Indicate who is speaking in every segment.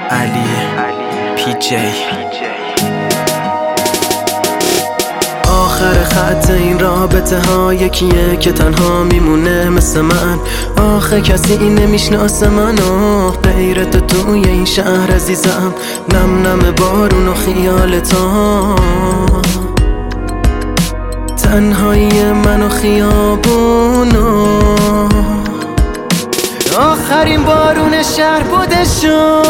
Speaker 1: علی پی جی. آخر خط این رابطه ها یکیه که تنها میمونه مثل من. آخه کسی نمیشناسه منو غیر تو توی این شهر عزیزم. نم نم بارون و خیالتا، تنهایی من و خیابونو. آخرین بارون شهر بودشو،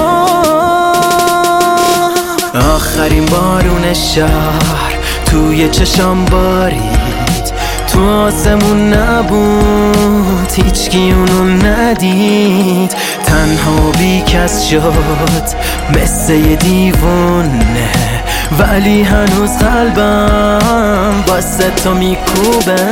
Speaker 1: آخرین بارون شهر توی چشام بارید، تو آسمون نبود هیچکی اونو ندید. تنها بی کس شد مثل یه دیوونه، ولی هنوز قلبم واسه تو میکوبه.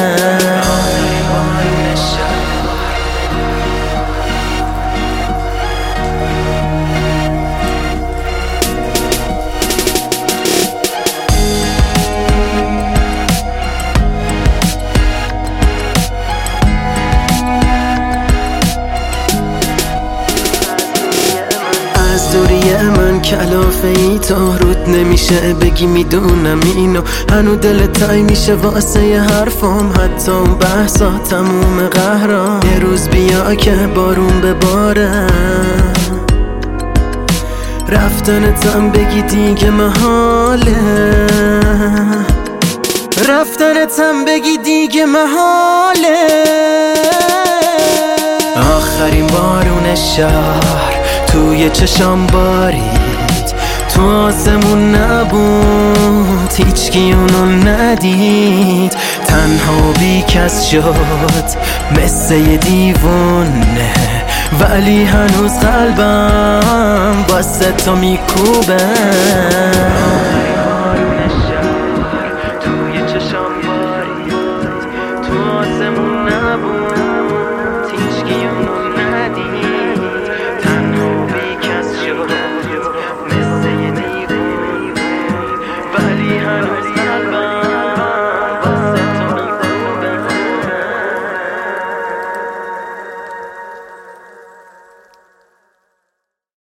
Speaker 1: از دوری من کلافه ای تا رود نمیشه بگی میدونم اینو. هنو دل تای میشه واسه ی حرفم، حتی اون بحثا تموم قهرام. یه روز بیا که بارون بباره، رفتنتم بگی دیگه محاله، رفتنتم بگی دیگه محاله. آخرین بارون شهر توی چشام بارید، تو آسمون نبود هیچکی اونو ندید. تنها بی کس شد مثل یه دیوونه، ولی هنوز قلبم واسه تو میکوبه. آخرین بارون شهر توی چشام بارید، تو آسمون نبود